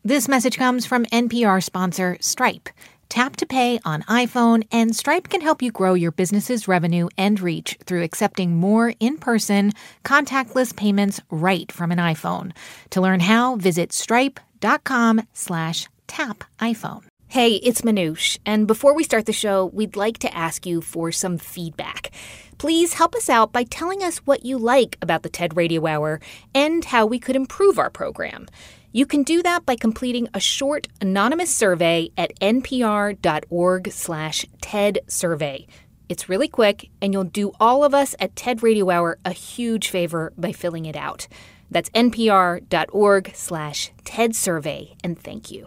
This message comes from NPR sponsor Stripe. Tap to pay on iPhone, and Stripe can help you grow your business's revenue and reach through accepting more in-person, contactless payments right from an iPhone. To learn how, visit stripe.com/tapiphone. Hey, it's Manoush, and before we start the show, we'd like to ask you for some feedback. Please help us out by telling us what you like about the TED Radio Hour and how we could improve our program. You can do that by completing a short, anonymous survey at npr.org/TED survey. It's really quick, and you'll do all of us at TED Radio Hour a huge favor by filling it out. That's npr.org/TED survey, and thank you.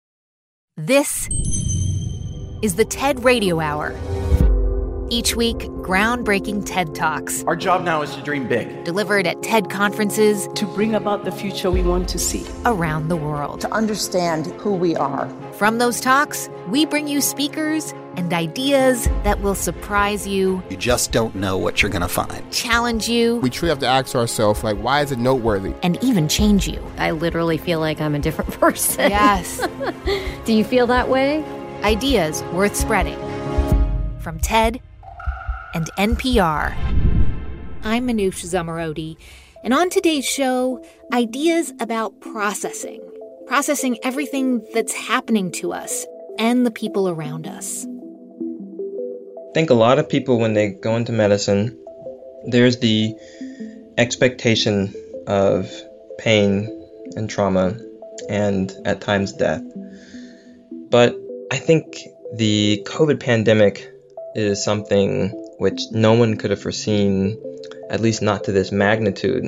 This is the TED Radio Hour. Each week, groundbreaking TED Talks. Our job now is to dream big. Delivered at TED conferences. To bring about the future we want to see. Around the world. To understand who we are. From those talks, we bring you speakers and ideas that will surprise you. You just don't know what you're going to find. Challenge you. We truly have to ask ourselves, why is it noteworthy? And even change you. I literally feel like I'm a different person. Yes. Do you feel that way? Ideas worth spreading. From TED and NPR. I'm Manoush Zomorodi, and on today's show, ideas about processing. Processing everything that's happening to us and the people around us. I think a lot of people, when they go into medicine, there's the expectation of pain and trauma and at times death. But I think the COVID pandemic is something which no one could have foreseen, at least not to this magnitude.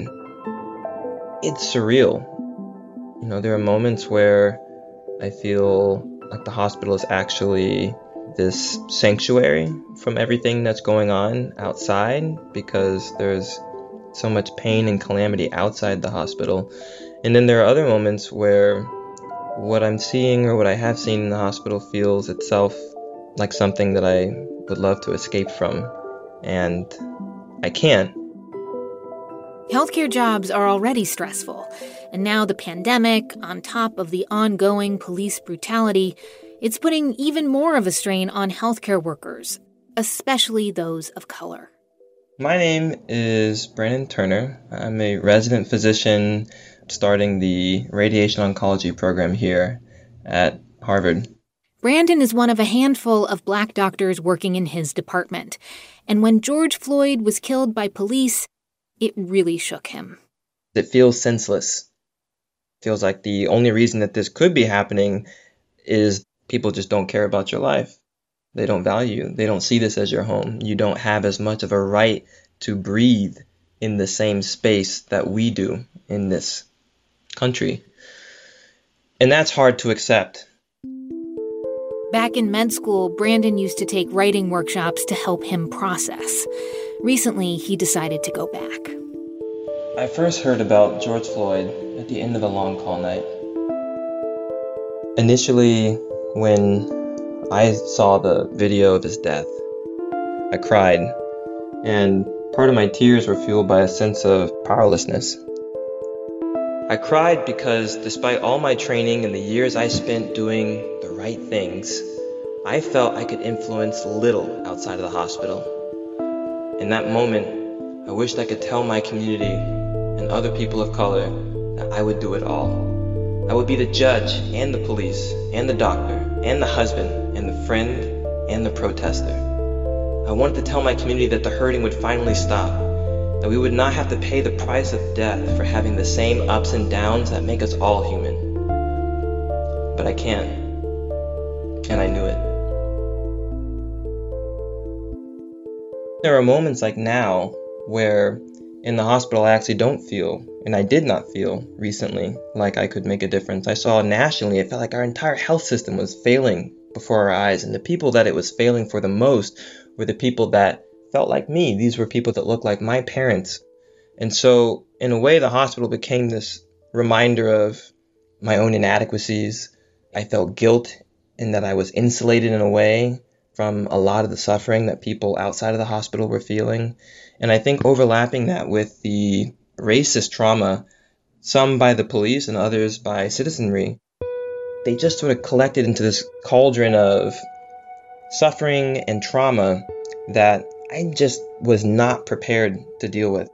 It's surreal. There are moments where I feel like the hospital is actually this sanctuary from everything that's going on outside, because there's so much pain and calamity outside the hospital. And then there are other moments where what I'm seeing or what I have seen in the hospital feels itself like something that I would love to escape from, and I can't. Healthcare jobs are already stressful, and now the pandemic, on top of the ongoing police brutality, it's putting even more of a strain on healthcare workers, especially those of color. My name is Brandon Turner. I'm a resident physician starting the radiation oncology program here at Harvard. Brandon is one of a handful of Black doctors working in his department. And when George Floyd was killed by police, it really shook him. It feels senseless. It feels like the only reason that this could be happening is people just don't care about your life. They don't value you. They don't see this as your home. You don't have as much of a right to breathe in the same space that we do in this country. And that's hard to accept. Back in med school, Brandon used to take writing workshops to help him process. Recently, he decided to go back. I first heard about George Floyd at the end of a long call night. Initially, when I saw the video of his death, I cried, and part of my tears were fueled by a sense of powerlessness. I cried because despite all my training and the years I spent doing the right things, I felt I could influence little outside of the hospital. In that moment, I wished I could tell my community and other people of color that I would do it all. I would be the judge and the police and the doctor and the husband and the friend and the protester. I wanted to tell my community that the hurting would finally stop, that we would not have to pay the price of death for having the same ups and downs that make us all human. But I can't, and I knew it. There are moments like now where in the hospital I actually don't feel, and I did not feel recently, like I could make a difference. I saw nationally, it felt like our entire health system was failing before our eyes, and the people that it was failing for the most were the people that felt like me. These were people that looked like my parents. And so, in a way, the hospital became this reminder of my own inadequacies. I felt guilt in that I was insulated in a way from a lot of the suffering that people outside of the hospital were feeling. And I think overlapping that with the racist trauma, some by the police and others by citizenry, they just sort of collected into this cauldron of suffering and trauma that I just was not prepared to deal with.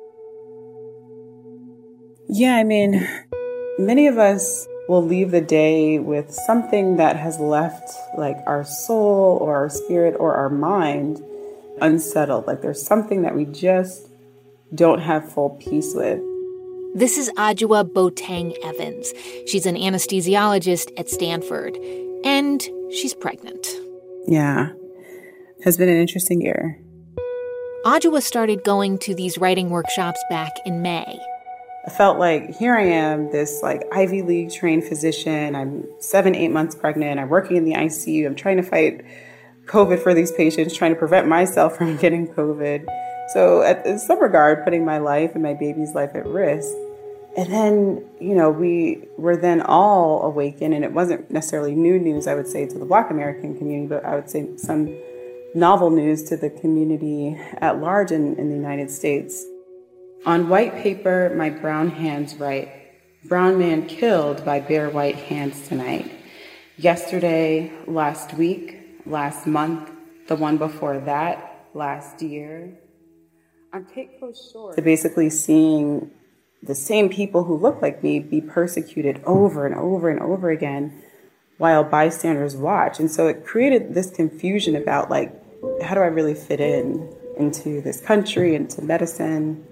Yeah, I mean, many of us will leave the day with something that has left like our soul or our spirit or our mind unsettled. Like there's something that we just don't have full peace with. This is Adjoa Boateng Evans. She's an anesthesiologist at Stanford, and she's pregnant. Yeah, has been an interesting year. Adjoa started going to these writing workshops back in May. I felt like here I am, this like Ivy League trained physician. I'm 7-8 months pregnant. I'm working in the ICU. I'm trying to fight COVID for these patients, trying to prevent myself from getting COVID. So in some regard, putting my life and my baby's life at risk. And then, we were then all awakened, and it wasn't necessarily new news, I would say, to the Black American community, but I would say some novel news to the community at large in the United States. On white paper, my brown hands write, brown man killed by bare white hands tonight. Yesterday, last week, last month, the one before that, last year. I'm so short to basically seeing the same people who look like me be persecuted over and over and over again while bystanders watch. And so it created this confusion about like, how do I really fit into this country, into medicine?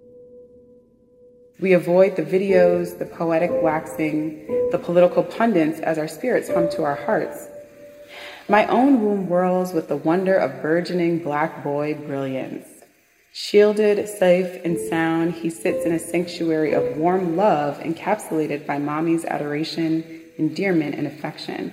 We avoid the videos, the poetic waxing, the political pundits as our spirits hum to our hearts. My own womb whirls with the wonder of burgeoning Black boy brilliance. Shielded, safe, and sound, he sits in a sanctuary of warm love encapsulated by mommy's adoration, endearment, and affection.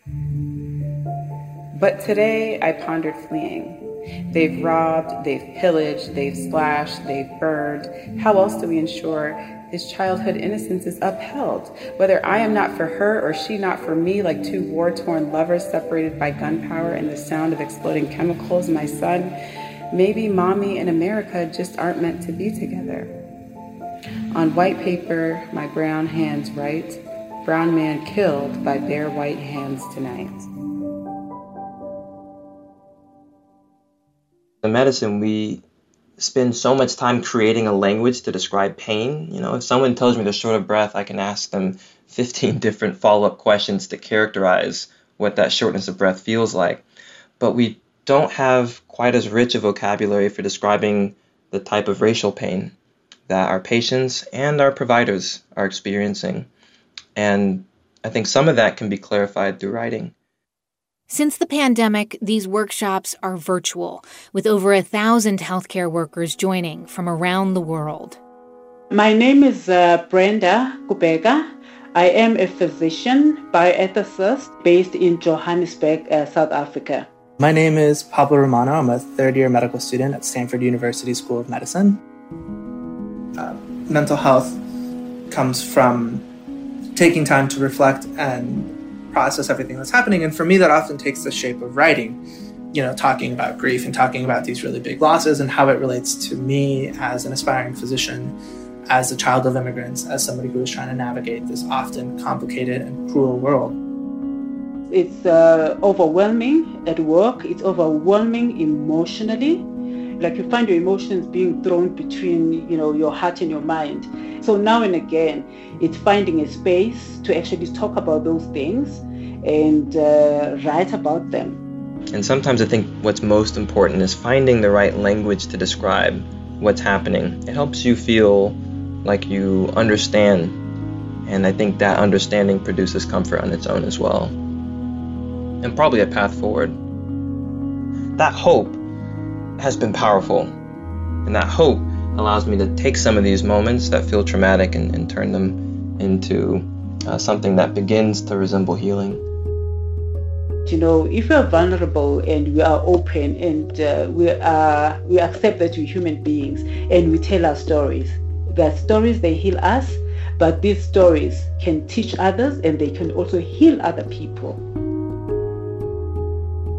But today I pondered fleeing. They've robbed, they've pillaged, they've splashed, they've burned. How else do we ensure his childhood innocence is upheld? Whether I am not for her or she not for me, like two war-torn lovers separated by gunpowder and the sound of exploding chemicals, my son, maybe mommy and America just aren't meant to be together. On white paper, my brown hands write, brown man killed by bare white hands tonight. In medicine, we spend so much time creating a language to describe pain. If someone tells me they're short of breath, I can ask them 15 different follow-up questions to characterize what that shortness of breath feels like. But we don't have quite as rich a vocabulary for describing the type of racial pain that our patients and our providers are experiencing. And I think some of that can be clarified through writing. Since the pandemic, these workshops are virtual, with over 1,000 healthcare workers joining from around the world. My name is Brenda Kubega. I am a physician, bioethicist, based in Johannesburg, South Africa. My name is Pablo Romano. I'm a third-year medical student at Stanford University School of Medicine. Mental health comes from taking time to reflect and process everything that's happening. And for me, that often takes the shape of writing, talking about grief and talking about these really big losses and how it relates to me as an aspiring physician, as a child of immigrants, as somebody who is trying to navigate this often complicated and cruel world. It's overwhelming at work. It's overwhelming emotionally. Like you find your emotions being thrown between, your heart and your mind. So now and again, it's finding a space to actually talk about those things and write about them. And sometimes I think what's most important is finding the right language to describe what's happening. It helps you feel like you understand. And I think that understanding produces comfort on its own as well. And probably a path forward. That hope has been powerful. And that hope allows me to take some of these moments that feel traumatic and turn them into something that begins to resemble healing. If we are vulnerable and we are open and we accept that we're human beings and we tell our stories, the stories, they heal us, but these stories can teach others and they can also heal other people.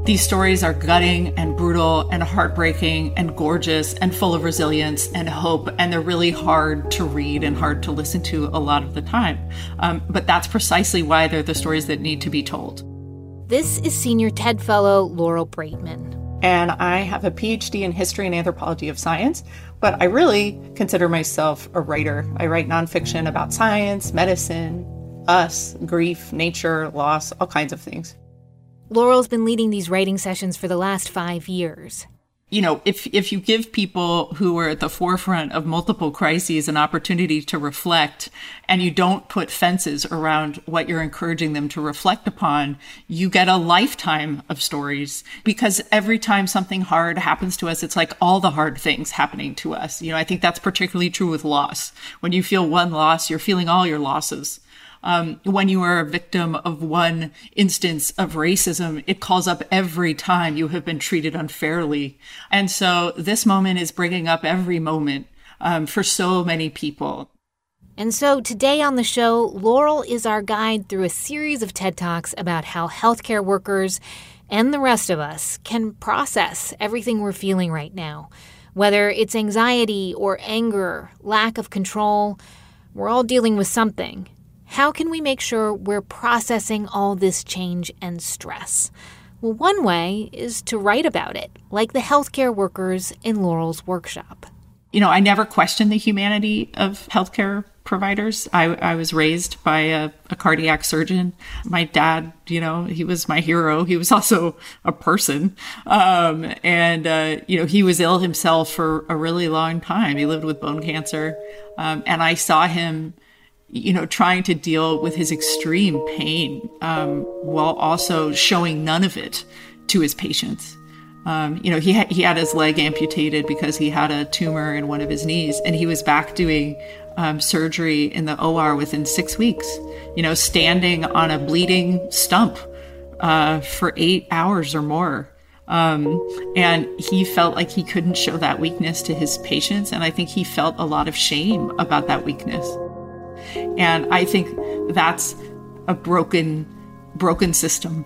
These stories are gutting and brutal and heartbreaking and gorgeous and full of resilience and hope, and they're really hard to read and hard to listen to a lot of the time. But that's precisely why they're the stories that need to be told. This is Senior TED Fellow Laurel Braitman. And I have a PhD in history and anthropology of science, but I really consider myself a writer. I write nonfiction about science, medicine, us, grief, nature, loss, all kinds of things. Laurel's been leading these writing sessions for the last 5 years. You know, if you give people who are at the forefront of multiple crises an opportunity to reflect, and you don't put fences around what you're encouraging them to reflect upon, you get a lifetime of stories. Because every time something hard happens to us, it's like all the hard things happening to us. You know, I think that's particularly true with loss. When you feel one loss, you're feeling all your losses. When you are a victim of one instance of racism, it calls up every time you have been treated unfairly. And so this moment is bringing up every moment for so many people. And so today on the show, Laurel is our guide through a series of TED Talks about how healthcare workers and the rest of us can process everything we're feeling right now. Whether it's anxiety or anger, lack of control, we're all dealing with something. How can we make sure we're processing all this change and stress? Well, one way is to write about it, like the healthcare workers in Laurel's workshop. You know, I never questioned the humanity of healthcare providers. I was raised by a cardiac surgeon. My dad, you know, he was my hero. He was also a person. You know, he was ill himself for a really long time. He lived with bone cancer. And I saw him, you know, trying to deal with his extreme pain while also showing none of it to his patients. You know, he had his leg amputated because he had a tumor in one of his knees, and he was back doing surgery in the OR within 6 weeks, you know, standing on a bleeding stump for 8 hours or more. And he felt like he couldn't show that weakness to his patients, and I think he felt a lot of shame about that weakness. And I think that's a broken system.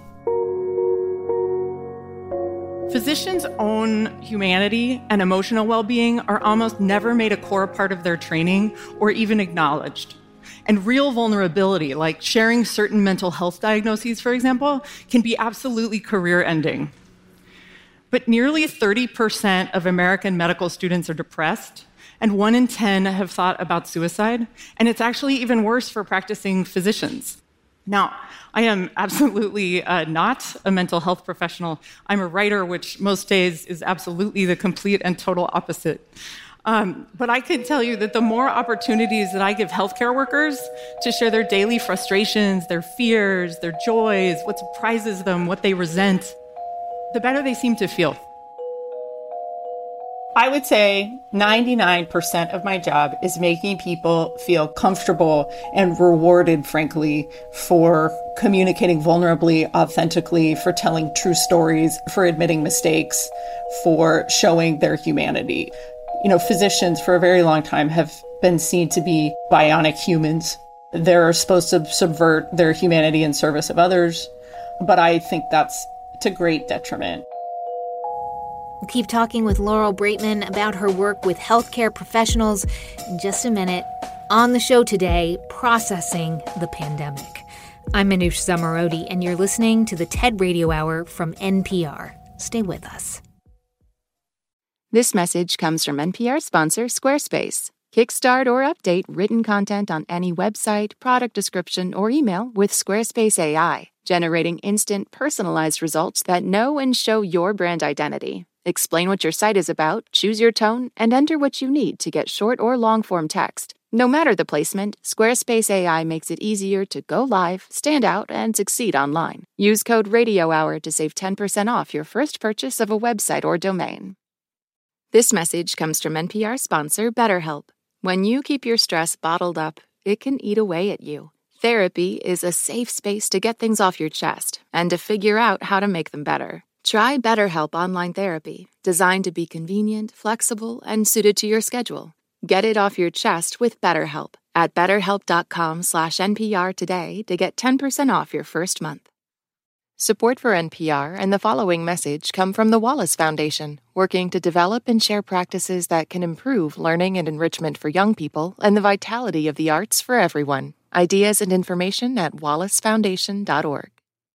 Physicians' own humanity and emotional well-being are almost never made a core part of their training or even acknowledged. And real vulnerability, like sharing certain mental health diagnoses, for example, can be absolutely career-ending. But nearly 30% of American medical students are depressed, and 1 in 10 have thought about suicide, and it's actually even worse for practicing physicians. Now, I am absolutely not a mental health professional. I'm a writer, which most days is absolutely the complete and total opposite. But I can tell you that the more opportunities that I give healthcare workers to share their daily frustrations, their fears, their joys, what surprises them, what they resent, the better they seem to feel. I would say 99% of my job is making people feel comfortable and rewarded, frankly, for communicating vulnerably, authentically, for telling true stories, for admitting mistakes, for showing their humanity. You know, physicians for a very long time have been seen to be bionic humans. They're supposed to subvert their humanity in service of others, but I think that's to great detriment. We'll keep talking with Laurel Braitman about her work with healthcare professionals in just a minute. On the show today, processing the pandemic. I'm Manoush Zomorodi, and you're listening to the TED Radio Hour from NPR. Stay with us. This message comes from NPR sponsor Squarespace. Kickstart or update written content on any website, product description, or email with Squarespace AI, generating instant, personalized results that know and show your brand identity. Explain what your site is about, choose your tone, and enter what you need to get short or long-form text. No matter the placement, Squarespace AI makes it easier to go live, stand out, and succeed online. Use code RadioHour to save 10% off your first purchase of a website or domain. This message comes from NPR sponsor BetterHelp. When you keep your stress bottled up, it can eat away at you. Therapy is a safe space to get things off your chest and to figure out how to make them better. Try BetterHelp Online Therapy, designed to be convenient, flexible, and suited to your schedule. Get it off your chest with BetterHelp at BetterHelp.com/NPR today to get 10% off your first month. Support for NPR and the following message come from the Wallace Foundation, working to develop and share practices that can improve learning and enrichment for young people and the vitality of the arts for everyone. Ideas and information at wallacefoundation.org.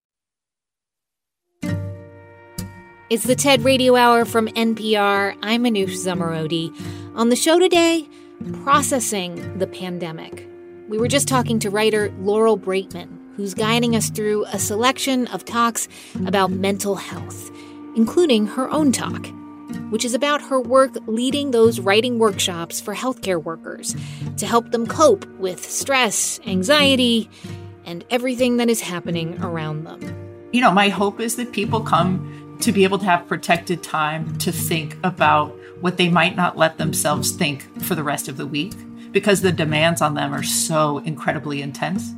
It's the TED Radio Hour from NPR. I'm Manoush Zomorodi. On the show today, processing the pandemic. We were just talking to writer Laurel Braitman, who's guiding us through a selection of talks about mental health, including her own talk, which is about her work leading those writing workshops for healthcare workers to help them cope with stress, anxiety, and everything that is happening around them. You know, my hope is that people come to be able to have protected time to think about what they might not let themselves think for the rest of the week, because the demands on them are so incredibly intense.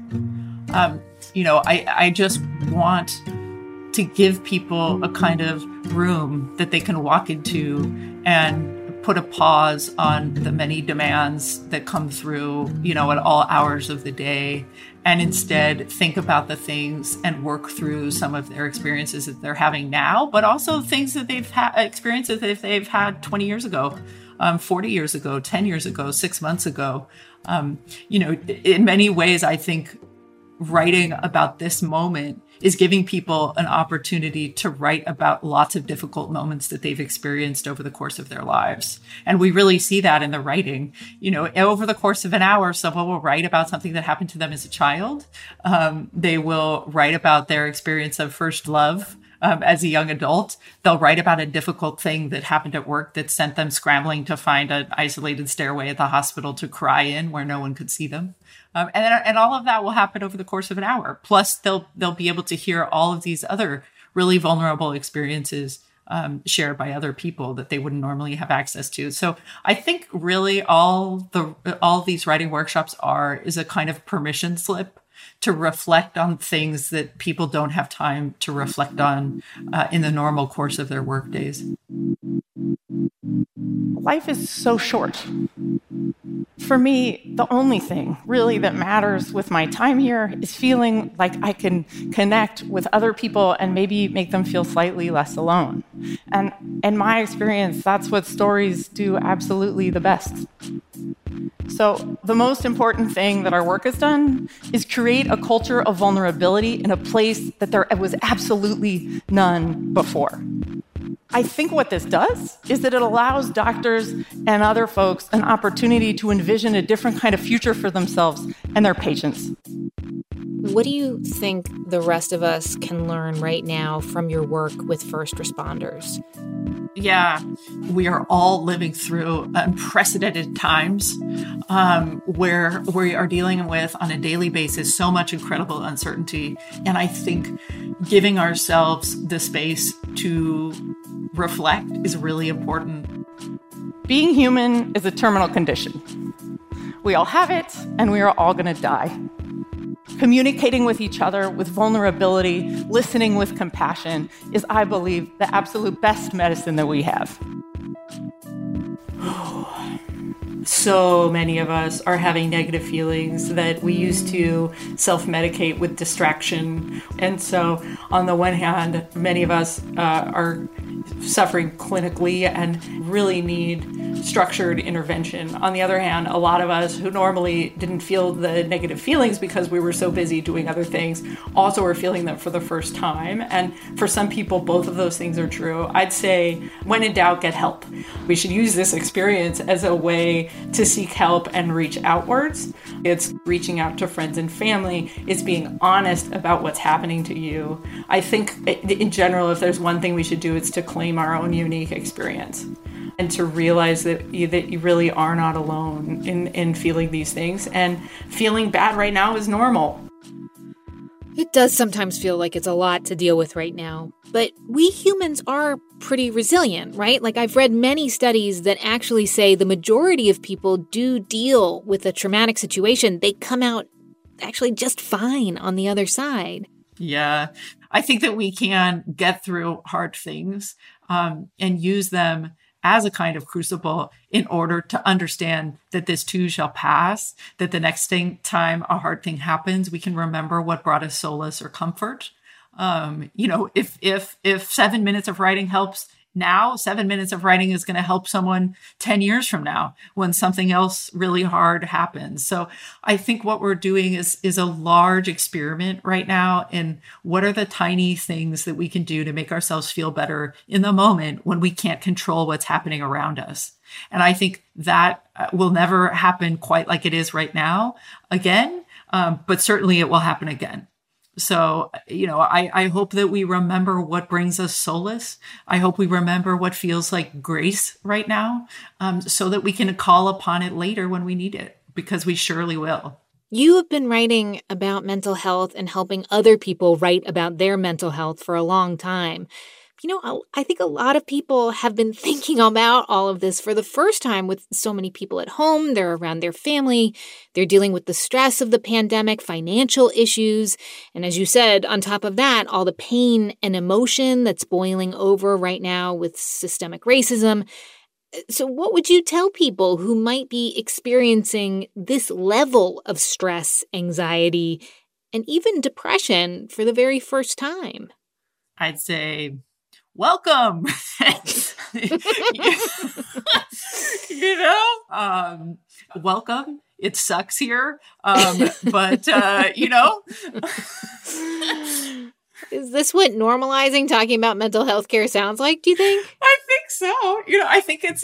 I just want to give people a kind of room that they can walk into and put a pause on the many demands that come through, at all hours of the day, and instead think about the things and work through some of their experiences that they're having now, but also things that they've had, experiences that they've had 20 years ago, 40 years ago, 10 years ago, 6 months ago. In many ways, I think writing about this moment is giving people an opportunity to write about lots of difficult moments that they've experienced over the course of their lives. And we really see that in the writing. Over the course of an hour, someone will write about something that happened to them as a child. They will write about their experience of first love. As a young adult, they'll write about a difficult thing that happened at work that sent them scrambling to find an isolated stairway at the hospital to cry in where no one could see them. And all of that will happen over the course of an hour. Plus, they'll be able to hear all of these other really vulnerable experiences shared by other people that they wouldn't normally have access to. So I think really all these writing workshops is a kind of permission slip to reflect on things that people don't have time to reflect on in the normal course of their work days. Life is so short. For me, the only thing really that matters with my time here is feeling like I can connect with other people and maybe make them feel slightly less alone. And in my experience, that's what stories do absolutely the best. So the most important thing that our work has done is create a culture of vulnerability in a place that there was absolutely none before. I think what this does is that it allows doctors and other folks an opportunity to envision a different kind of future for themselves and their patients. What do you think the rest of us can learn right now from your work with first responders? Yeah, we are all living through unprecedented times where we are dealing with on a daily basis so much incredible uncertainty. And I think giving ourselves the space to reflect is really important. Being human is a terminal condition. We all have it, and we are all going to die. Communicating with each other with vulnerability, listening with compassion is, I believe, the absolute best medicine that we have. So many of us are having negative feelings that we used to self-medicate with distraction. And so on the one hand, many of us are suffering clinically and really need structured intervention. On the other hand, a lot of us who normally didn't feel the negative feelings because we were so busy doing other things also are feeling them for the first time. And for some people, both of those things are true. I'd say, when in doubt, get help. We should use this experience as a way to seek help and reach outwards. It's reaching out to friends and family. It's being honest about what's happening to you. I think in general, if there's one thing we should do, it's to claim our own unique experience and to realize that you really are not alone in feeling these things. And feeling bad right now is normal. It does sometimes feel like it's a lot to deal with right now. But we humans are pretty resilient, right? Like, I've read many studies that actually say the majority of people do deal with a traumatic situation. They come out actually just fine on the other side. Yeah, I think that we can get through hard things and use them as a kind of crucible in order to understand that this too shall pass, that the next time a hard thing happens, we can remember what brought us solace or comfort. If 7 minutes of writing helps now, 7 minutes of writing is going to help someone 10 years from now when something else really hard happens. So I think what we're doing is a large experiment right now in what are the tiny things that we can do to make ourselves feel better in the moment when we can't control what's happening around us. And I think that will never happen quite like it is right now again, but certainly it will happen again. So, I hope that we remember what brings us solace. I hope we remember what feels like grace right now, so that we can call upon it later when we need it, because we surely will. You have been writing about mental health and helping other people write about their mental health for a long time. I think a lot of people have been thinking about all of this for the first time with so many people at home. They're around their family. They're dealing with the stress of the pandemic, financial issues. And as you said, on top of that, all the pain and emotion that's boiling over right now with systemic racism. So what would you tell people who might be experiencing this level of stress, anxiety, and even depression for the very first time? I'd say, welcome. Welcome. It sucks here. But Is this what normalizing talking about mental health care sounds like, do you think? I think so. I think it's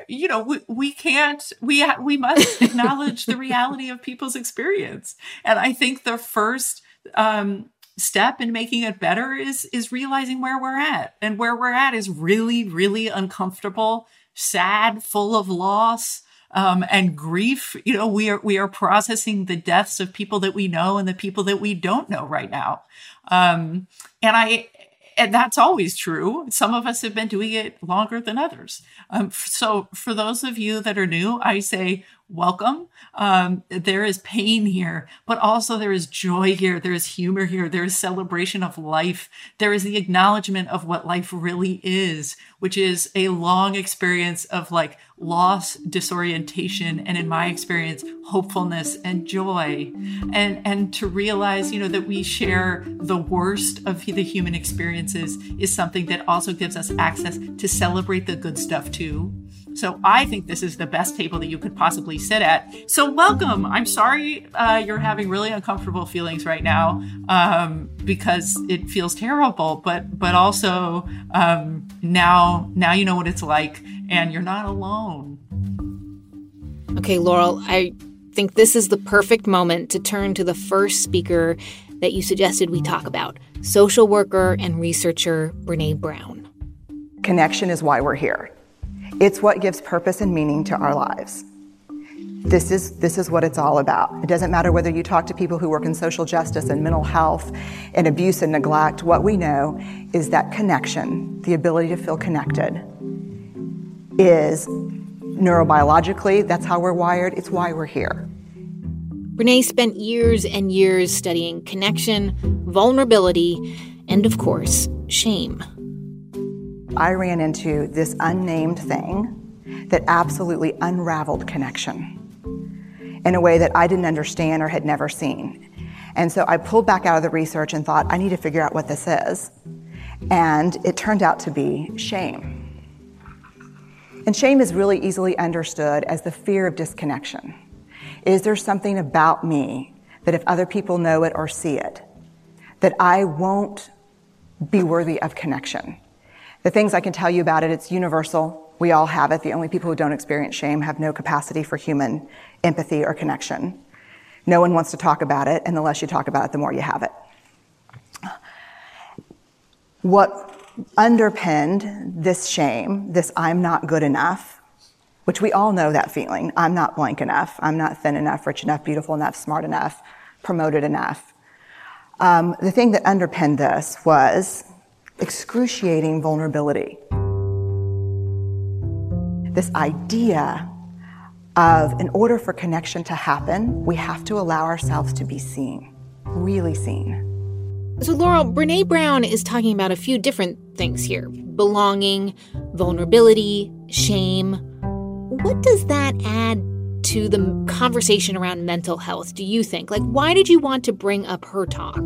we must acknowledge the reality of people's experience. And I think the first step in making it better is realizing where we're at. And where we're at is really, really uncomfortable, sad, full of loss, and grief. We are processing the deaths of people that we know and the people that we don't know right now. And that's always true. Some of us have been doing it longer than others. So for those of you that are new, I say, welcome. There is pain here, but also there is joy here. There is humor here. There is celebration of life. There is the acknowledgement of what life really is, which is a long experience of loss, disorientation, and in my experience, hopefulness and joy. And to realize, that we share the worst of the human experiences is something that also gives us access to celebrate the good stuff too. So I think this is the best table that you could possibly sit at. So welcome. I'm sorry you're having really uncomfortable feelings right now because it feels terrible. But also now you know what it's like, and you're not alone. Okay, Laurel, I think this is the perfect moment to turn to the first speaker that you suggested we talk about, social worker and researcher Brené Brown. Connection is why we're here. It's what gives purpose and meaning to our lives. This is what it's all about. It doesn't matter whether you talk to people who work in social justice and mental health and abuse and neglect. What we know is that connection, the ability to feel connected, is neurobiologically, that's how we're wired. It's why we're here. Brené spent years and years studying connection, vulnerability, and of course, shame. I ran into this unnamed thing that absolutely unraveled connection in a way that I didn't understand or had never seen. And so I pulled back out of the research and thought, I need to figure out what this is. And it turned out to be shame. And shame is really easily understood as the fear of disconnection. Is there something about me that if other people know it or see it, that I won't be worthy of connection? The things I can tell you about it, it's universal. We all have it. The only people who don't experience shame have no capacity for human empathy or connection. No one wants to talk about it, and the less you talk about it, the more you have it. What underpinned this shame, this I'm not good enough, which we all know that feeling, I'm not blank enough, I'm not thin enough, rich enough, beautiful enough, smart enough, promoted enough. The thing that underpinned this was excruciating vulnerability. This idea of, in order for connection to happen, we have to allow ourselves to be seen, really seen. So, Laurel, Brené Brown is talking about a few different things here. Belonging, vulnerability, shame. What does that add to the conversation around mental health, do you think? Why did you want to bring up her talk?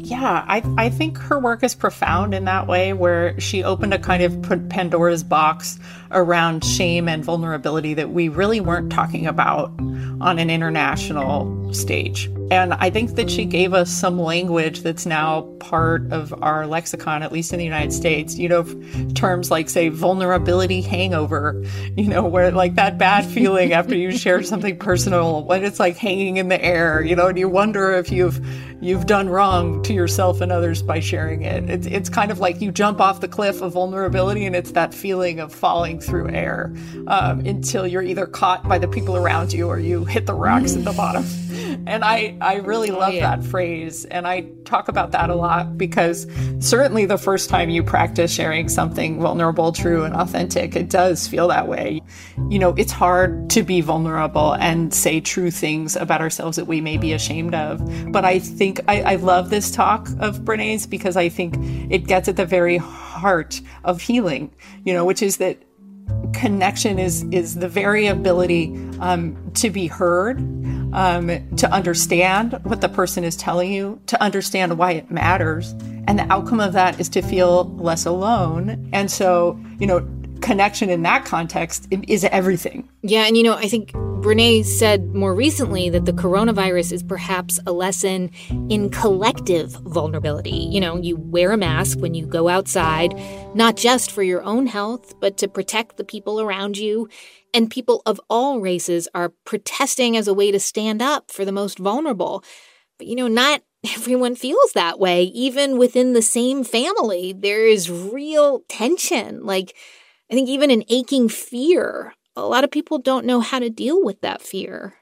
Yeah, I think her work is profound in that way, where she opened a kind of Pandora's box around shame and vulnerability that we really weren't talking about on an international stage. And I think that she gave us some language that's now part of our lexicon, at least in the United States, terms like, say, vulnerability hangover, where like that bad feeling after you share something personal, when it's like hanging in the air, and you wonder if you've done wrong to yourself and others by sharing it. It's kind of like you jump off the cliff of vulnerability, and it's that feeling of falling through air until you're either caught by the people around you or you hit the rocks at the bottom. And I really love that phrase. And I talk about that a lot because certainly the first time you practice sharing something vulnerable, true, and authentic, it does feel that way. It's hard to be vulnerable and say true things about ourselves that we may be ashamed of. But I think I love this talk of Brené's because I think it gets at the very heart of healing, which is that connection is the very ability to be heard, to understand what the person is telling you, to understand why it matters. And the outcome of that is to feel less alone. And so, connection in that context is everything. Yeah. And, I think Brené said more recently that the coronavirus is perhaps a lesson in collective vulnerability. You wear a mask when you go outside, not just for your own health, but to protect the people around you. And people of all races are protesting as a way to stand up for the most vulnerable. But, not everyone feels that way. Even within the same family, there is real tension. Like, I think even an aching fear. A lot of people don't know how to deal with that fear.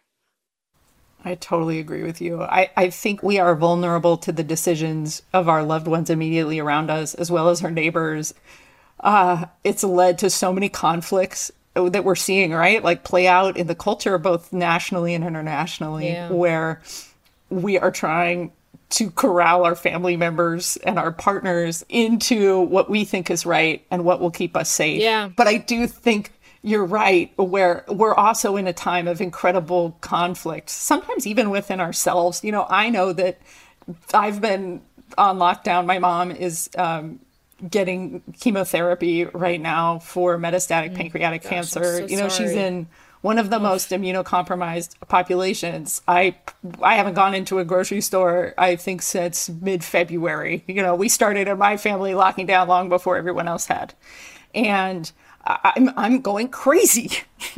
I totally agree with you. I think we are vulnerable to the decisions of our loved ones immediately around us, as well as our neighbors. It's led to so many conflicts that we're seeing, right? Like play out in the culture, both nationally and internationally, where we are trying to corral our family members and our partners into what we think is right and what will keep us safe. Yeah. But I do think you're right, where we're also in a time of incredible conflict, sometimes even within ourselves. I know that I've been on lockdown. My mom is getting chemotherapy right now for metastatic pancreatic cancer. So she's in one of the most immunocompromised populations. I haven't gone into a grocery store, I think, since mid-February. We started in my family locking down long before everyone else had. And I'm going crazy,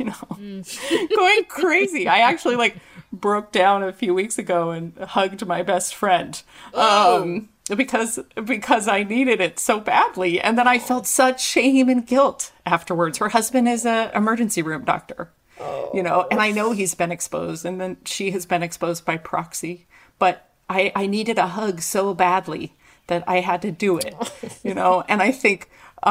going crazy. I actually broke down a few weeks ago and hugged my best friend. Because I needed it so badly. And then I felt such shame and guilt afterwards. Her husband is an emergency room doctor, and I know he's been exposed, and then she has been exposed by proxy. But I needed a hug so badly that I had to do it, and I think,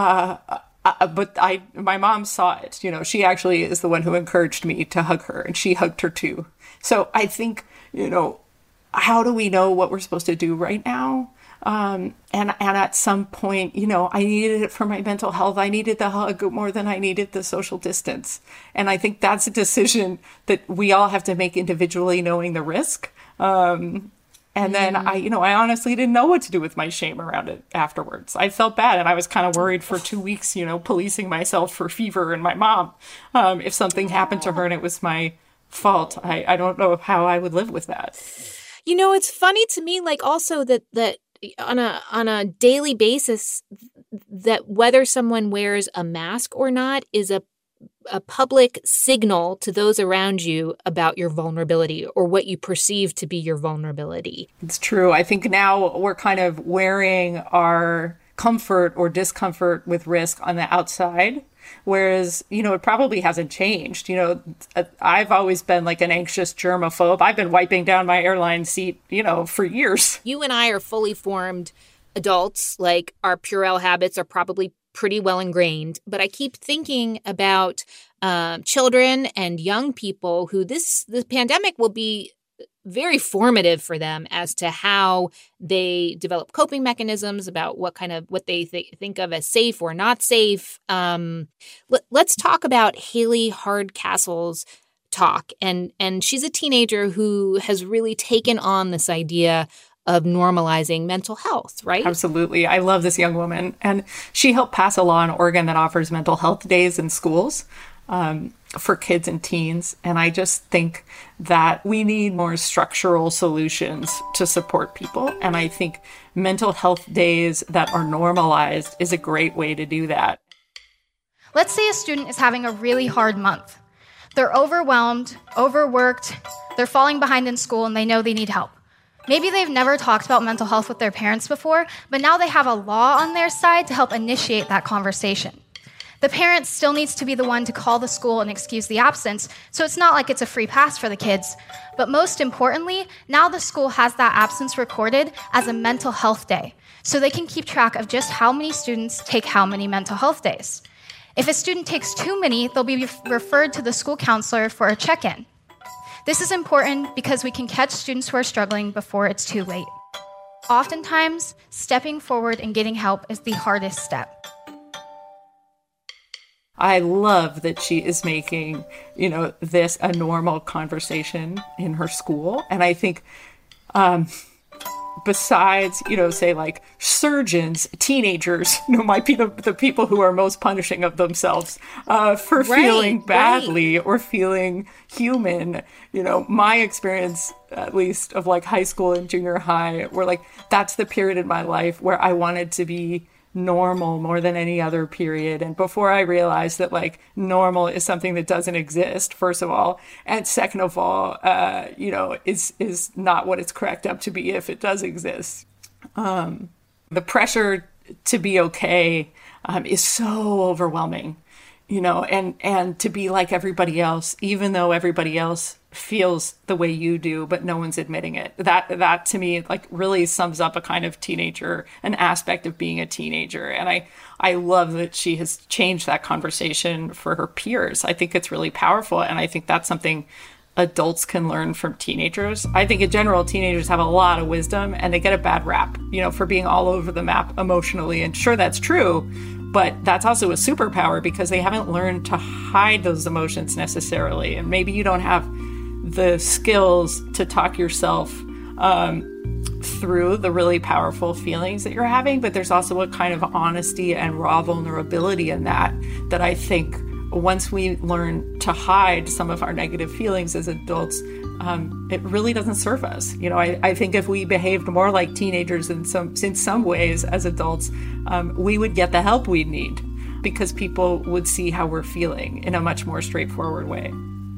but my mom saw it, she actually is the one who encouraged me to hug her, and she hugged her too. So I think, how do we know what we're supposed to do right now? And at some point, I needed it for my mental health. I needed the hug more than I needed the social distance. And I think that's a decision that we all have to make individually, knowing the risk. And then I honestly didn't know what to do with my shame around it afterwards. I felt bad, and I was kind of worried for 2 weeks, policing myself for fever and my mom. If something happened to her and it was my fault, I don't know how I would live with that. It's funny to me, also that on a daily basis, that whether someone wears a mask or not is a public signal to those around you about your vulnerability or what you perceive to be your vulnerability. It's true. I think now we're kind of wearing our comfort or discomfort with risk on the outside. Whereas, it probably hasn't changed. I've always been an anxious germaphobe. I've been wiping down my airline seat, for years. You and I are fully formed adults. Our Purell habits are probably pretty well ingrained. But I keep thinking about children and young people who this pandemic will be very formative for them as to how they develop coping mechanisms about what they think of as safe or not safe. Let's talk about Haley Hardcastle's talk. And she's a teenager who has really taken on this idea of normalizing mental health, right? Absolutely. I love this young woman. And she helped pass a law in Oregon that offers mental health days in schools for kids and teens. And I just think that we need more structural solutions to support people. And I think mental health days that are normalized is a great way to do that. Let's say a student is having a really hard month. They're overwhelmed, overworked, they're falling behind in school, and they know they need help. Maybe they've never talked about mental health with their parents before, but now they have a law on their side to help initiate that conversation. The parent still needs to be the one to call the school and excuse the absence, so it's not like it's a free pass for the kids. But most importantly, now the school has that absence recorded as a mental health day, so they can keep track of just how many students take how many mental health days. If a student takes too many, they'll be referred to the school counselor for a check-in. This is important because we can catch students who are struggling before it's too late. Oftentimes, stepping forward and getting help is the hardest step. I love that she is making, this a normal conversation in her school. And I think besides, say like surgeons, teenagers, might be the people who are most punishing of themselves for feeling badly or feeling human. My experience, at least of like high school and junior high, were like, that's the period in my life where I wanted to be normal more than any other period. And before I realized that like normal is something that doesn't exist, first of all, and second of all, is not what it's cracked up to be if it does exist. The pressure to be okay is so overwhelming, and to be like everybody else, even though everybody else feels the way you do, but no one's admitting it. That to me, like, really sums up a kind of teenager, an aspect of being a teenager. And I love that she has changed that conversation for her peers. I think it's really powerful. And I think that's something adults can learn from teenagers. I think in general, teenagers have a lot of wisdom and they get a bad rap, for being all over the map emotionally. And sure, that's true. But that's also a superpower because they haven't learned to hide those emotions necessarily. And maybe you don't have the skills to talk yourself through the really powerful feelings that you're having, but there's also a kind of honesty and raw vulnerability in that I think once we learn to hide some of our negative feelings as adults, it really doesn't serve us. I think if we behaved more like teenagers in some ways as adults, we would get the help we need because people would see how we're feeling in a much more straightforward way.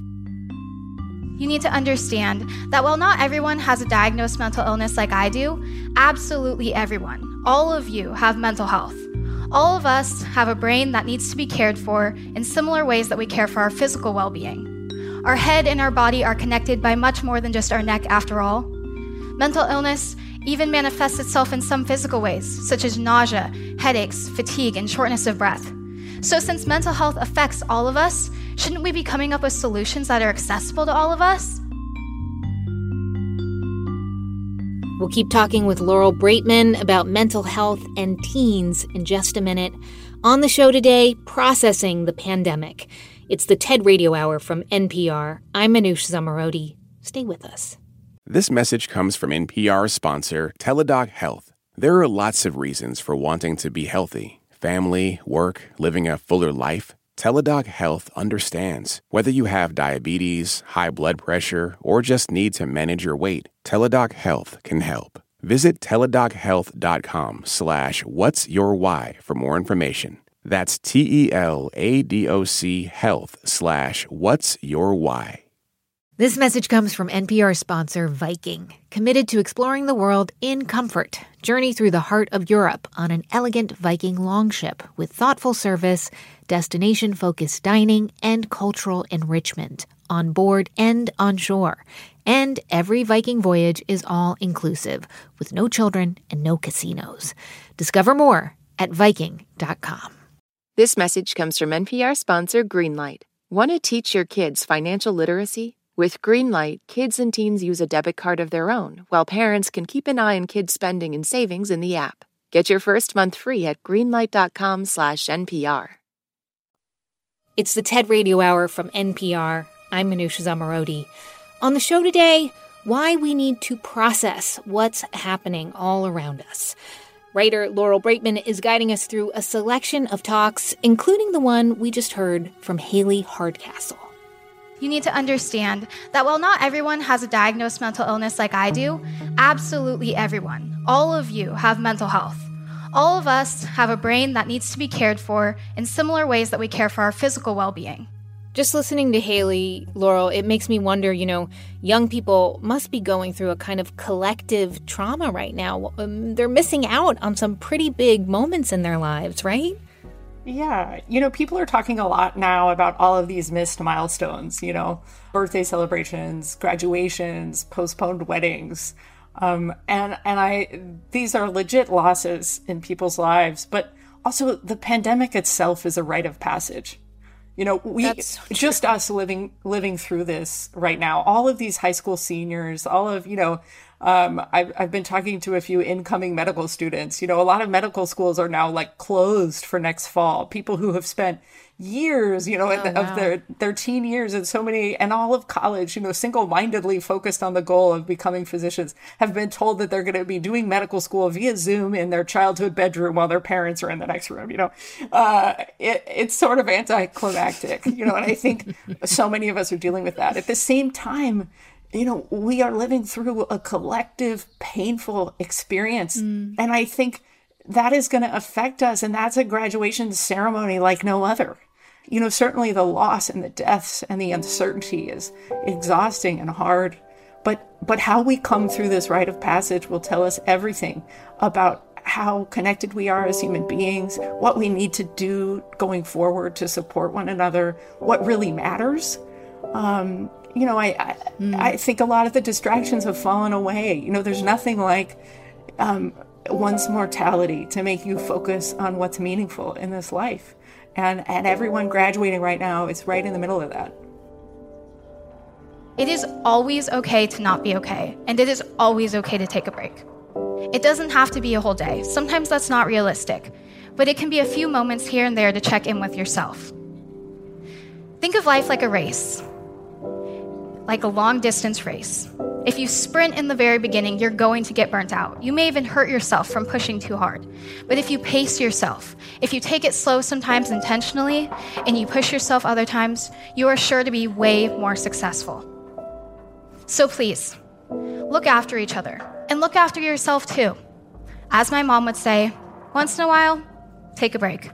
You need to understand that while not everyone has a diagnosed mental illness like I do, absolutely everyone, all of you have mental health. All of us have a brain that needs to be cared for in similar ways that we care for our physical well-being. Our head and our body are connected by much more than just our neck, after all. Mental illness even manifests itself in some physical ways, such as nausea, headaches, fatigue, and shortness of breath. So since mental health affects all of us, shouldn't we be coming up with solutions that are accessible to all of us? We'll keep talking with Laurel Braitman about mental health and teens in just a minute. On the show today, processing the pandemic. It's the TED Radio Hour from NPR. I'm Manoush Zomorodi. Stay with us. This message comes from NPR sponsor Teladoc Health. There are lots of reasons for wanting to be healthy. Family, work, living a fuller life. Teladoc Health understands. Whether you have diabetes, high blood pressure, or just need to manage your weight, Teladoc Health can help. Visit teladochealth.com/whatsyourwhy for more information. That's TELADOC health/whatsyourwhy. This message comes from NPR sponsor Viking, committed to exploring the world in comfort. Journey through the heart of Europe on an elegant Viking longship with thoughtful service, destination-focused dining, and cultural enrichment on board and on shore. And every Viking voyage is all-inclusive, with no children and no casinos. Discover more at Viking.com. This message comes from NPR sponsor Greenlight. Want to teach your kids financial literacy? With Greenlight, kids and teens use a debit card of their own, while parents can keep an eye on kids' spending and savings in the app. Get your first month free at greenlight.com/NPR. It's the TED Radio Hour from NPR. I'm Manoush Zomorodi. On the show today, why we need to process what's happening all around us. Writer Laurel Braitman is guiding us through a selection of talks, including the one we just heard from Haley Hardcastle. You need to understand that while not everyone has a diagnosed mental illness like I do, absolutely everyone, all of you have mental health. All of us have a brain that needs to be cared for in similar ways that we care for our physical well-being. Just listening to Haley, Laurel, it makes me wonder, young people must be going through a kind of collective trauma right now. They're missing out on some pretty big moments in their lives, right? Yeah. People are talking a lot now about all of these missed milestones, birthday celebrations, graduations, postponed weddings. These are legit losses in people's lives, but also the pandemic itself is a rite of passage. Us living through this right now, all of these high school seniors, all of, I've been talking to a few incoming medical students. A lot of medical schools are now closed for next fall. People who have spent years, of their teen years and all of college, single-mindedly focused on the goal of becoming physicians, have been told that they're going to be doing medical school via Zoom in their childhood bedroom while their parents are in the next room. It's sort of anticlimactic, and I think so many of us are dealing with that. At the same time, we are living through a collective, painful experience. And I think that is going to affect us. And that's a graduation ceremony like no other. Certainly the loss and the deaths and the uncertainty is exhausting and hard. But how we come through this rite of passage will tell us everything about how connected we are as human beings, what we need to do going forward to support one another, what really matters. I think a lot of the distractions have fallen away. There's nothing like one's mortality to make you focus on what's meaningful in this life. And everyone graduating right now is right in the middle of that. It is always okay to not be okay, and it is always okay to take a break. It doesn't have to be a whole day. Sometimes that's not realistic, but it can be a few moments here and there to check in with yourself. Think of life like a race. Like a long-distance race. If you sprint in the very beginning, you're going to get burnt out. You may even hurt yourself from pushing too hard. But if you pace yourself, if you take it slow sometimes intentionally, and you push yourself other times, you are sure to be way more successful. So please, look after each other, and look after yourself too. As my mom would say, once in a while, take a break.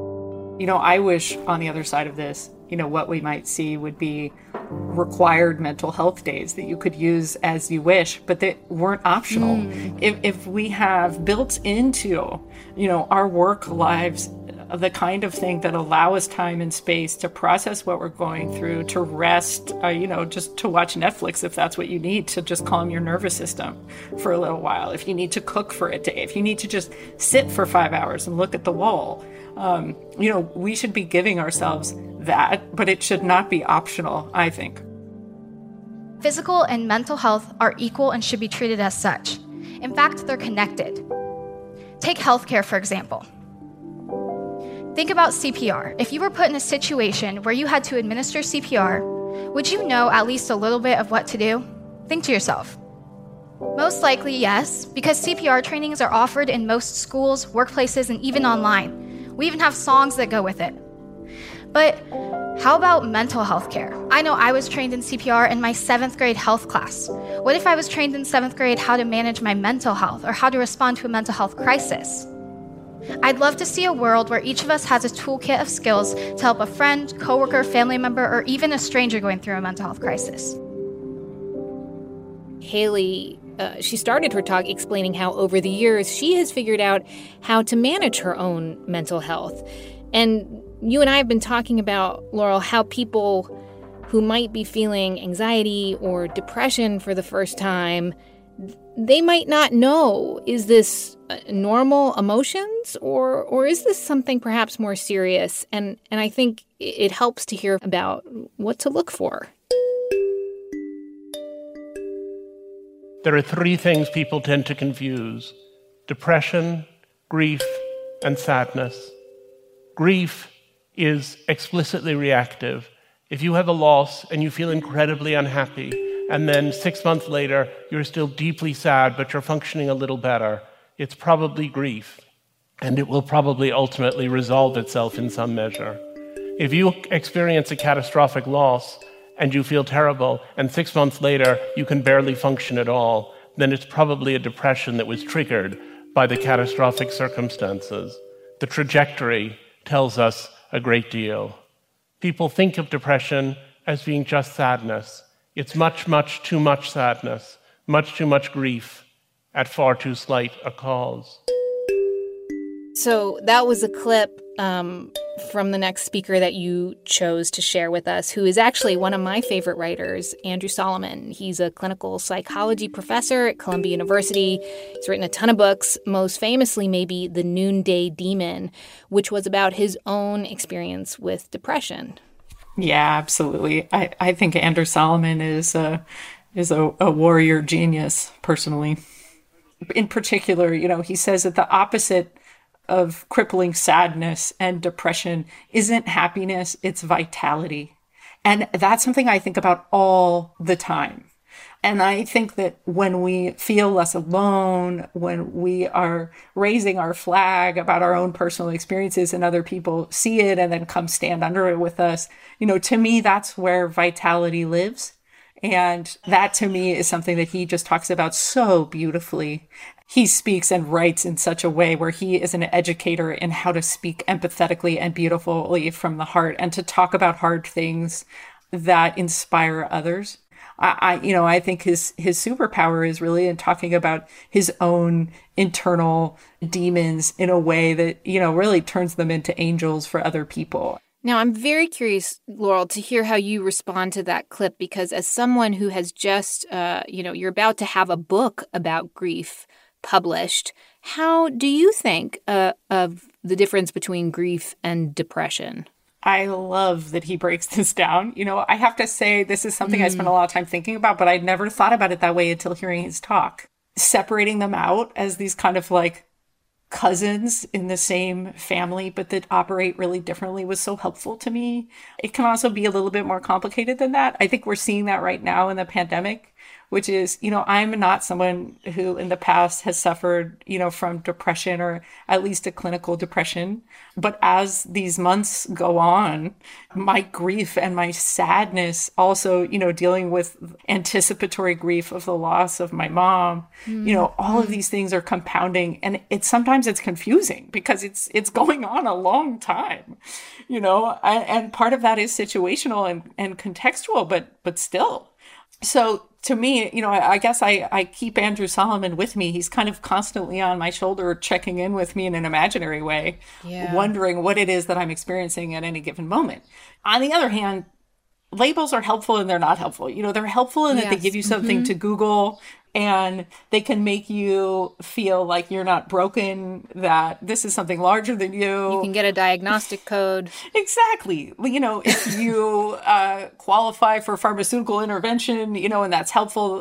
I wish on the other side of this, what we might see would be required mental health days that you could use as you wish, but that weren't optional. If we have built into, our work lives, the kind of thing that allow us time and space to process what we're going through, to rest, just to watch Netflix if that's what you need to just calm your nervous system for a little while. If you need to cook for a day, if you need to just sit for 5 hours and look at the wall, we should be giving ourselves that, but it should not be optional, I think. Physical and mental health are equal and should be treated as such. In fact, they're connected. Take healthcare, for example. Think about CPR. If you were put in a situation where you had to administer CPR, would you know at least a little bit of what to do? Think to yourself. Most likely, yes, because CPR trainings are offered in most schools, workplaces, and even online. We even have songs that go with it. But how about mental health care? I know I was trained in CPR in my 7th grade health class. What if I was trained in 7th grade how to manage my mental health or how to respond to a mental health crisis? I'd love to see a world where each of us has a toolkit of skills to help a friend, coworker, family member, or even a stranger going through a mental health crisis. Haley, she started her talk explaining how over the years she has figured out how to manage her own mental health. And you and I have been talking about, Laurel, how people who might be feeling anxiety or depression for the first time, they might not know, is this normal emotions or is this something perhaps more serious? And I think it helps to hear about what to look for. There are 3 things people tend to confuse: depression, grief, and sadness. Grief is explicitly reactive. If you have a loss and you feel incredibly unhappy, and then 6 months later, you're still deeply sad, but you're functioning a little better, it's probably grief, and it will probably ultimately resolve itself in some measure. If you experience a catastrophic loss and you feel terrible, and 6 months later you can barely function at all, then it's probably a depression that was triggered by the catastrophic circumstances. The trajectory tells us a great deal. People think of depression as being just sadness. It's much, much too much sadness, much too much grief at far too slight a cause. So that was a clip from the next speaker that you chose to share with us, who is actually one of my favorite writers, Andrew Solomon. He's a clinical psychology professor at Columbia University. He's written a ton of books, most famously maybe The Noonday Demon, which was about his own experience with depression. Yeah, absolutely. I think Andrew Solomon is a warrior genius, personally. In particular, he says that the opposite of crippling sadness and depression isn't happiness, it's vitality. And that's something I think about all the time. And I think that when we feel less alone, when we are raising our flag about our own personal experiences and other people see it and then come stand under it with us, to me, that's where vitality lives. And that, to me, is something that he just talks about so beautifully. He speaks and writes in such a way where he is an educator in how to speak empathetically and beautifully from the heart and to talk about hard things that inspire others. I think his superpower is really in talking about his own internal demons in a way that, really turns them into angels for other people. Now, I'm very curious, Laurel, to hear how you respond to that clip, because as someone who has just, you're about to have a book about grief published, how do you think of the difference between grief and depression? I love that he breaks this down. I have to say this is something I spent a lot of time thinking about, but I'd never thought about it that way until hearing his talk. Separating them out as these kind of like cousins in the same family, but that operate really differently was so helpful to me. It can also be a little bit more complicated than that. I think we're seeing that right now in the pandemic, which is, I'm not someone who in the past has suffered, from depression or at least a clinical depression. But as these months go on, my grief and my sadness also, dealing with anticipatory grief of the loss of my mom, all of these things are compounding. And sometimes it's confusing because it's going on a long time, and part of that is situational and contextual, but still. So to me, I guess I keep Andrew Solomon with me. He's kind of constantly on my shoulder, checking in with me in an imaginary way, wondering what it is that I'm experiencing at any given moment. On the other hand, labels are helpful and they're not helpful. They're helpful in that they give you something to Google and they can make you feel like you're not broken, that this is something larger than you. You can get a diagnostic code. Exactly. If you qualify for pharmaceutical intervention, and that's helpful,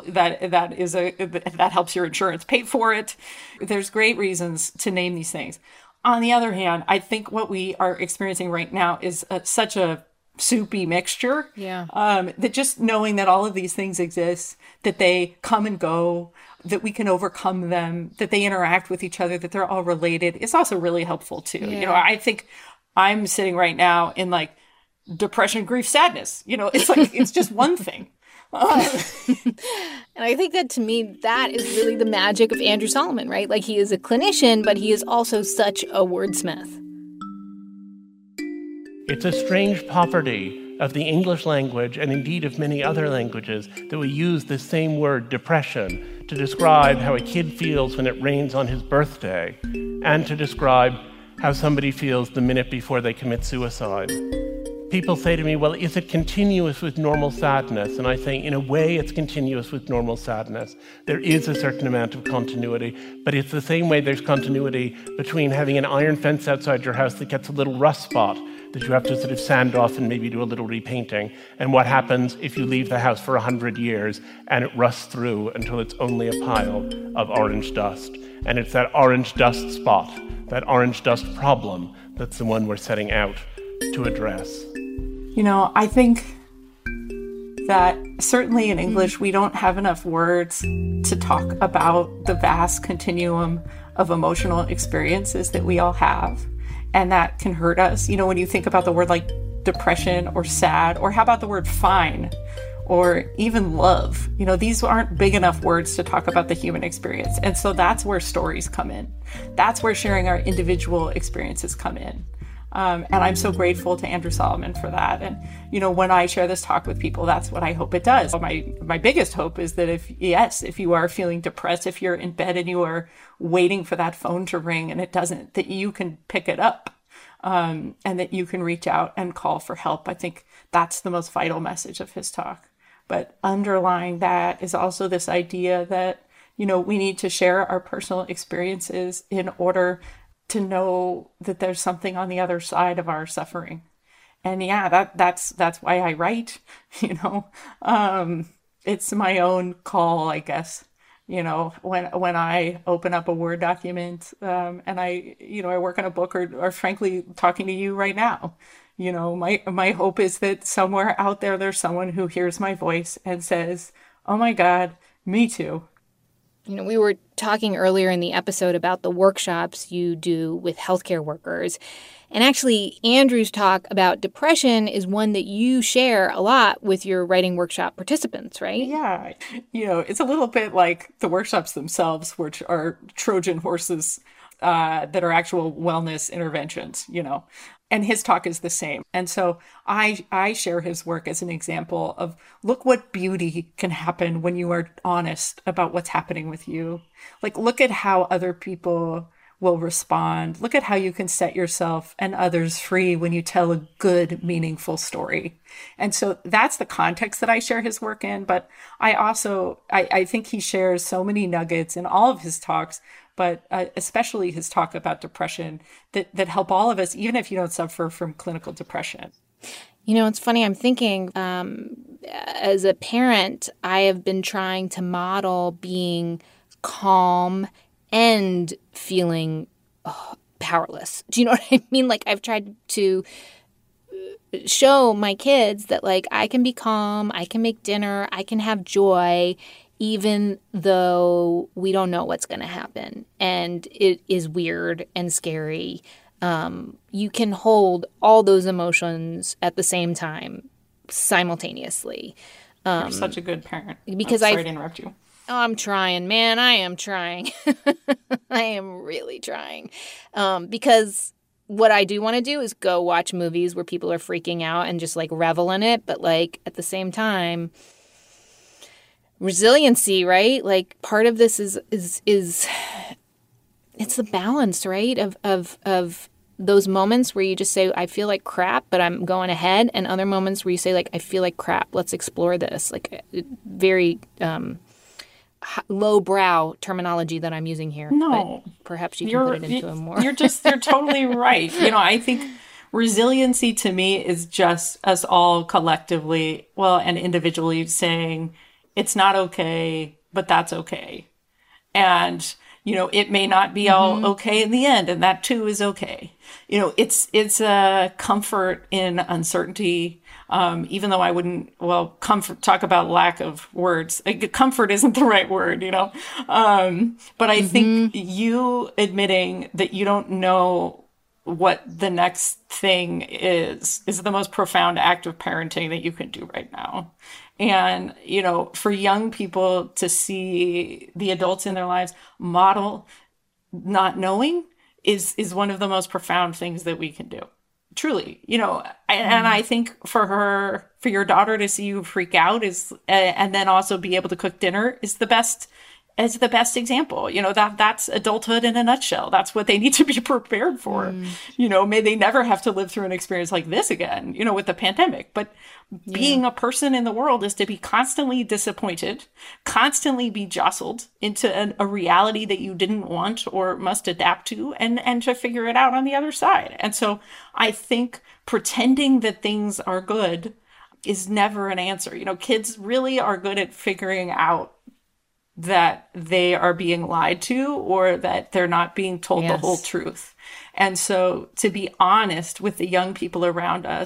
that helps your insurance pay for it. There's great reasons to name these things. On the other hand, I think what we are experiencing right now is such a soupy mixture. That just knowing that all of these things exist, that they come and go, that we can overcome them, that they interact with each other, that they're all related, is also really helpful too. I think I'm sitting right now in like depression, grief, sadness. It's like, it's just one thing. And I think that to me, that is really the magic of Andrew Solomon, right? Like, he is a clinician, but he is also such a wordsmith. It's a strange poverty of the English language, and indeed of many other languages, that we use this same word, depression, to describe how a kid feels when it rains on his birthday, and to describe how somebody feels the minute before they commit suicide. People say to me, well, is it continuous with normal sadness? And I say, in a way, it's continuous with normal sadness. There is a certain amount of continuity, but it's the same way there's continuity between having an iron fence outside your house that gets a little rust spot that you have to sort of sand off and maybe do a little repainting, and what happens if you leave the house for 100 years and it rusts through until it's only a pile of orange dust. And it's that orange dust spot, that orange dust problem, that's the one we're setting out to address. I think that certainly in English, we don't have enough words to talk about the vast continuum of emotional experiences that we all have. And that can hurt us. You know, when you think about the word like depression or sad, or how about the word fine, or even love, you know, these aren't big enough words to talk about the human experience. And so that's where stories come in. That's where sharing our individual experiences come in. And I'm so grateful to Andrew Solomon for that. And, you know, when I share this talk with people, that's what I hope it does. My biggest hope is that if you are feeling depressed, if you're in bed and you are waiting for that phone to ring and it doesn't, that you can pick it up, and that you can reach out and call for help. I think that's the most vital message of his talk. But underlying that is also this idea that, you know, we need to share our personal experiences in order to know that there's something on the other side of our suffering. And yeah, that's why I write, you know. It's my own call, I guess. You know, when I open up a Word document, and I work on a book or frankly talking to you right now, you know, my hope is that somewhere out there, there's someone who hears my voice and says, oh my God, me too. You know, we were talking earlier in the episode about the workshops you do with healthcare workers. And actually, Andrew's talk about depression is one that you share a lot with your writing workshop participants, right? Yeah. You know, it's a little bit like the workshops themselves, which are Trojan horses that are actual wellness interventions, you know. And his talk is the same. And so I share his work as an example of, look what beauty can happen when you are honest about what's happening with you. Like, look at how other people will respond. Look at how you can set yourself and others free when you tell a good, meaningful story. And so that's the context that I share his work in. But I think he shares so many nuggets in all of his talks, but especially his talk about depression that help all of us, even if you don't suffer from clinical depression. You know, it's funny, I'm thinking, as a parent, I have been trying to model being calm and feeling powerless. Do you know what I mean? Like, I've tried to show my kids that, like, I can be calm, I can make dinner, I can have joy, even though we don't know what's going to happen. And it is weird and scary. You can hold all those emotions at the same time, simultaneously. You're such a good parent. Because sorry to interrupt you. Oh, I'm trying, man. I am trying. I am really trying. Because what I do want to do is go watch movies where people are freaking out and just like revel in it. But like at the same time, resiliency, right? Like part of this is it's the balance, right? Of those moments where you just say, I feel like crap, but I'm going ahead. And other moments where you say, like, I feel like crap. Let's explore this. Like very lowbrow terminology that I'm using here. No. But perhaps you can put it into a more... You're totally right. You know, I think resiliency to me is just us all collectively, well, and individually saying, it's not okay, but that's okay. And, you know, it may not be all okay in the end, and that too is okay. You know, it's a comfort in uncertainty, even though I wouldn't, talk about lack of words. Comfort isn't the right word, you know. But I think you admitting that you don't know what the next thing is the most profound act of parenting that you can do right now. And, you know, for young people to see the adults in their lives model not knowing is one of the most profound things that we can do. Truly, you know, and I think for your daughter to see you freak out and then also be able to cook dinner is the best example. You know, that's adulthood in a nutshell. That's what they need to be prepared for. You know, may they never have to live through an experience like this again, you know, with the pandemic. But being a person in the world is to be constantly disappointed, constantly be jostled into a reality that you didn't want or must adapt to, and to figure it out on the other side. And so I think pretending that things are good is never an answer. You know, kids really are good at figuring out that they are being lied to or that they're not being told the whole truth. And so to be honest with the young people around us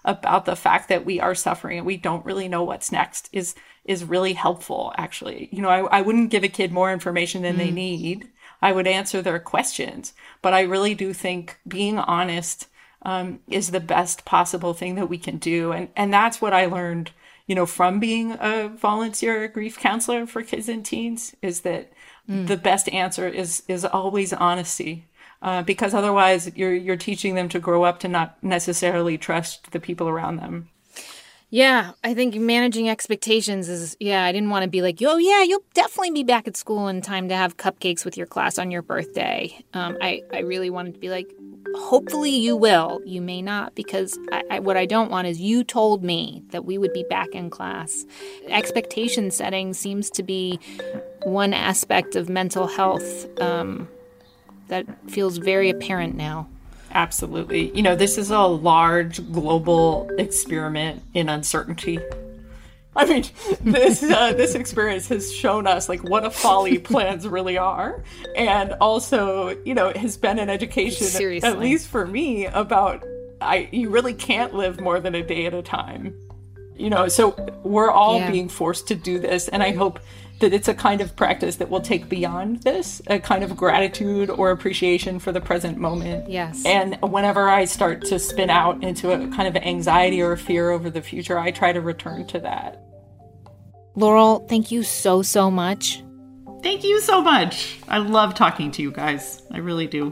about the fact that we are suffering and we don't really know what's next is really helpful, actually. You know, I wouldn't give a kid more information than they need. I would answer their questions. But I really do think being honest is the best possible thing that we can do. And that's what I learned, you know, from being a volunteer grief counselor for kids and teens, is that the best answer is always honesty. Because otherwise you're teaching them to grow up to not necessarily trust the people around them. Yeah, I think managing expectations is, I didn't want to be like, oh yeah, you'll definitely be back at school in time to have cupcakes with your class on your birthday. I really wanted to be like, hopefully you will. You may not, because what I don't want is you told me that we would be back in class. Expectation setting seems to be one aspect of mental health that feels very apparent now. Absolutely. You know, this is a large global experiment in uncertainty. I mean, this experience has shown us like what a folly plans really are, and also, you know, it has been an education, seriously, at least for me, about you really can't live more than a day at a time. You know, so we're all being forced to do this, and I hope that it's a kind of practice that will take beyond this, a kind of gratitude or appreciation for the present moment. Yes. And whenever I start to spin out into a kind of anxiety or fear over the future, I try to return to that. Laurel, thank you so, so much. Thank you so much. I love talking to you guys. I really do.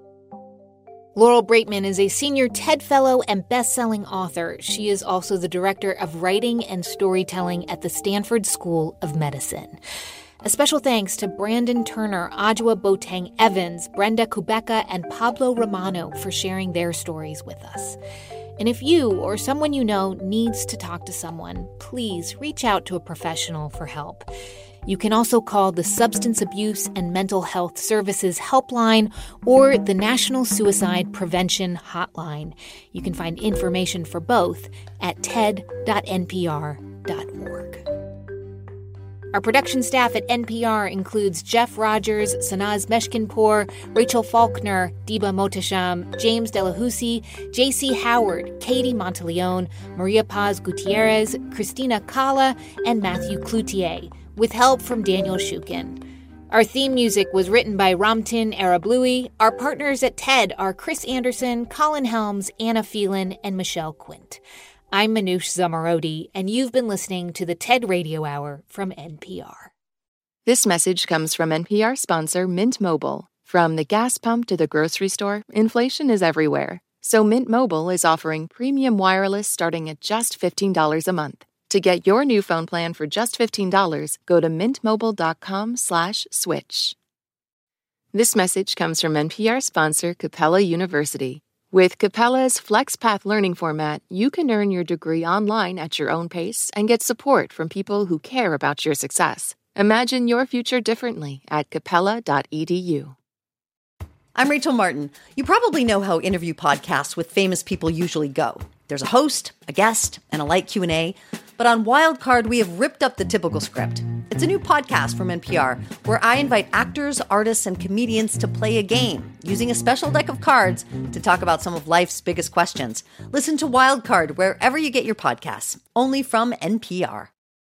Laurel Braitman is a senior TED Fellow and best-selling author. She is also the director of writing and storytelling at the Stanford School of Medicine. A special thanks to Brandon Turner, Adjoa Boateng Evans, Brenda Kubeka, and Pablo Romano for sharing their stories with us. And if you or someone you know needs to talk to someone, please reach out to a professional for help. You can also call the Substance Abuse and Mental Health Services Helpline or the National Suicide Prevention Hotline. You can find information for both at ted.npr.org. Our production staff at NPR includes Jeff Rogers, Sanaz Meshkinpour, Rachel Faulkner, Diba Mohtasham, James Delahousie, J.C. Howard, Katie Monteleone, Maria Paz Gutierrez, Christina Kala, and Matthew Cloutier, with help from Daniel Shukin. Our theme music was written by Ramtin Arablouei. Our partners at TED are Chris Anderson, Colin Helms, Anna Phelan, and Michelle Quint. I'm Manoush Zomorodi, and you've been listening to the TED Radio Hour from NPR. This message comes from NPR sponsor Mint Mobile. From the gas pump to the grocery store, inflation is everywhere. So Mint Mobile is offering premium wireless starting at just $15 a month. To get your new phone plan for just $15, go to mintmobile.com/switch. This message comes from NPR sponsor Capella University. With Capella's FlexPath learning format, you can earn your degree online at your own pace and get support from people who care about your success. Imagine your future differently at capella.edu. I'm Rachel Martin. You probably know how interview podcasts with famous people usually go. There's a host, a guest, and a light Q&A. But on Wildcard, we have ripped up the typical script. It's a new podcast from NPR where I invite actors, artists, and comedians to play a game using a special deck of cards to talk about some of life's biggest questions. Listen to Wildcard wherever you get your podcasts, only from NPR.